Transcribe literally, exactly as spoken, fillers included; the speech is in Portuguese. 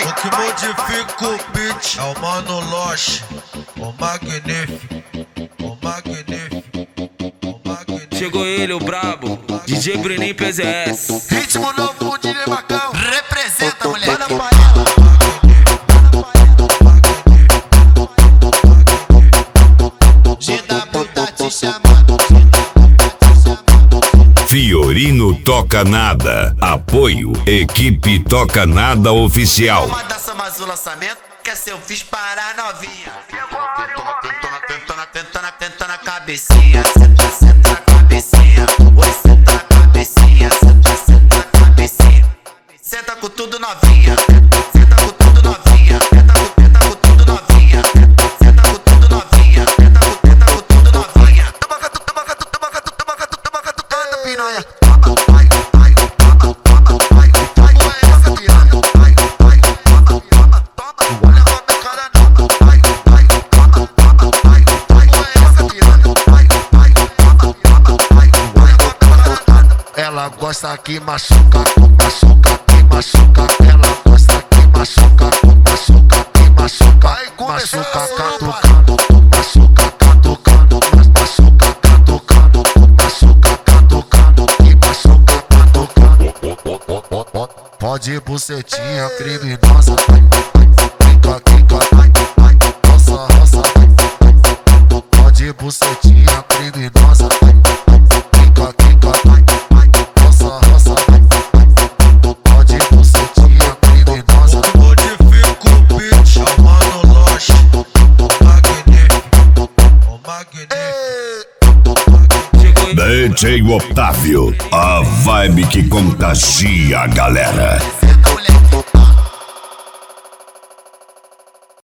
vai. O que modifica o beat é o Mano Loche, o magnífico, o magnífico, o magnífico. Chegou ele, o brabo, D J Bruninho P Z S. Ritmo novo, D J Macão. Representa, moleque. G W tá te chamando. Fiorino Toca Nada. Apoio Equipe Toca Nada Oficial. Uma dança mais um lançamento que é seu fiz para a novinha. Tentona, tentona, tentona, tentona, tentona, cabecinha. Senta, senta na cabecinha. Oi, senta na cabecinha. Senta, senta na cabecinha. Senta com tudo novinha. Senta com tudo novinha. Senta com, senta com tudo novinha. Senta com tudo novinha. Senta com, senta com tudo novinha. Toma catu, toma catu, toma catu, toma catu, toma catu, toma piranha. Toma, vai, vai, toma, toma, vai, vai. Ué, essa piranha. Vai, vai, toma, toma, toma. Olha só minha cara, toma, vai, vai, toma, toma, vai, vai. Ué, essa piranha. Vai, vai, toma, toma, vai, vai. Olha só minha cara. Ela gosta que machuca, machuca, que machuca. Ela gosta que machuca, machuca, que machuca. Machuca catucando, machuca catucando, machuca catucando, machuca catucando, que machuca catucando. Pode bucetinha criminosa, fica, fica, vai, vai, roça, roça, vai. Pode bucetinha criminosa, fica, fica, vai, vai, roça, roça, vai. Pode bucetinha criminosa. Modifica o beat é o Mano Loche, o magnífico, o magnífico. Chegou ele. D J Otávio, a vibe que contagia a galera.